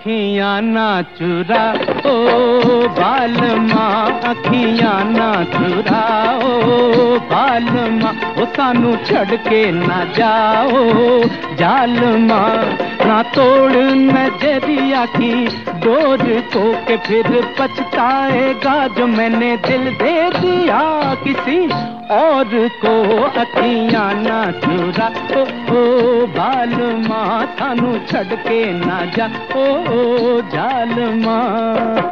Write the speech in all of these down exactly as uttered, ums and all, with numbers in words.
अखियां ना चुरा ओ बाल मां, अखियां ना चुरा ओ बाल मां, ओ सानू छड़ के ना जाओ जाल मां। ना तोड़ नजरिया की डोर को के फिर पछताएगा जो मैंने दिल दे दिया किसी और को। अखियां ना चुरा ओ, ओ बाल मां, सानू छड़ के ना जा ओ जाल मां।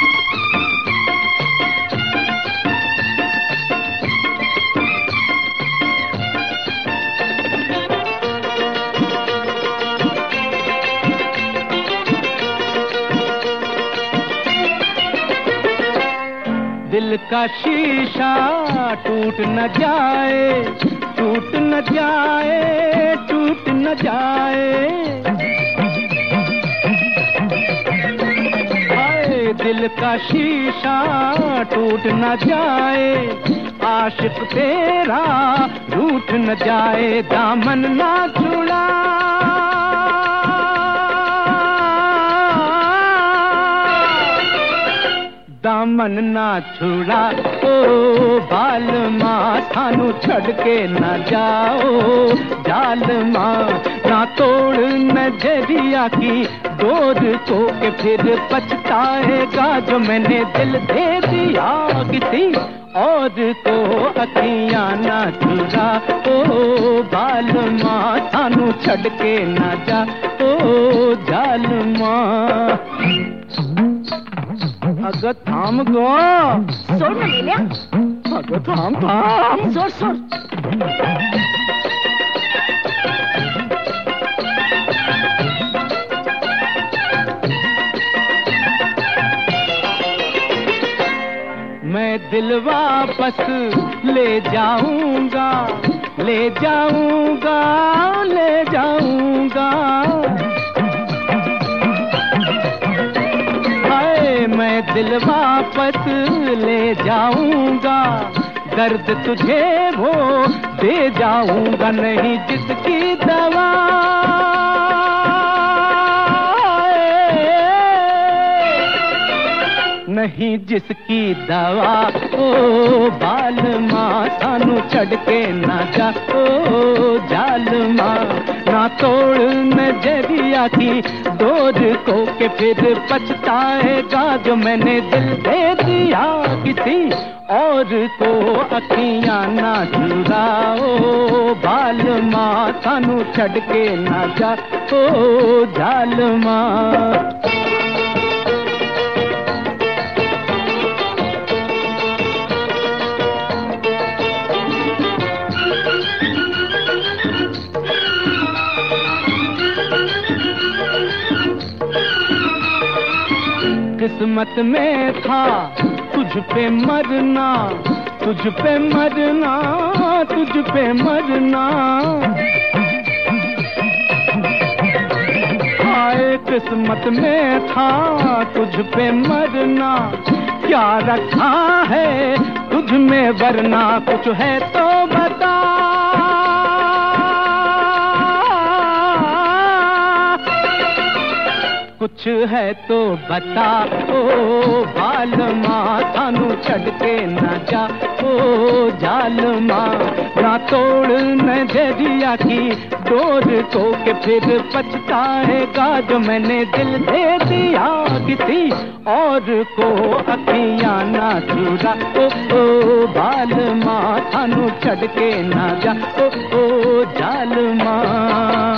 दिल का शीशा टूट न जाए, टूट न जाए, टूट न जाए। हाय दिल का शीशा टूट न जाए, आशिक तेरा रूठ न जाए। दामन ना छुड़ा दामन ना छुड़ा ओ बाल मां, सानू छड़ के ना जाओ जाल मां। ना तोड़ नजरिया की डोर को के फिर पछताएगा जो मैंने दिल दे दिया किसी और को। अखियां ना चुरा ओ बाल मां, सानू छड़ के ना जा ओ जाल मां। अगर थाम गो जोर में ले लिया। अगर थाम थाम जोर जोर। मैं दिल वापस ले जाऊंगा, ले जाऊंगा, ले जाऊंगा। मैं दिल वापस ले जाऊंगा, दर्द तुझे वो दे जाऊंगा। नहीं जिसकी दवा नहीं जिसकी दवा ओ बाल मां, सानू छड़ के ना जा ओ जाल मां। ना तोड़ नजरिया की डोर को के फिर पछताएगा जो मैंने दिल दे दिया किसी और को। अखियां ना चुरा ओ बाल मां, सानू छड़ के ना जा ओ जाल मां। किस्मत में था तुझ पे मरना, तुझ पे मरना, तुझ पे मरना। हाय किस्मत में था तुझ पे मरना, क्या रखा है तुझ में वरना। कुछ है तो बता कुछ है तो बता ओ बाल मां, सानू छड़ के ना जा ओ जाल मां। ना तोड़ नजरिया की डोर को के फिर पछताएगा जो मैंने दिल दे दिया किसी और को। अखियां ना चुरा ओ, ओ बाल मां, सानू छड़ के ना जा ओ, ओ जाल मां।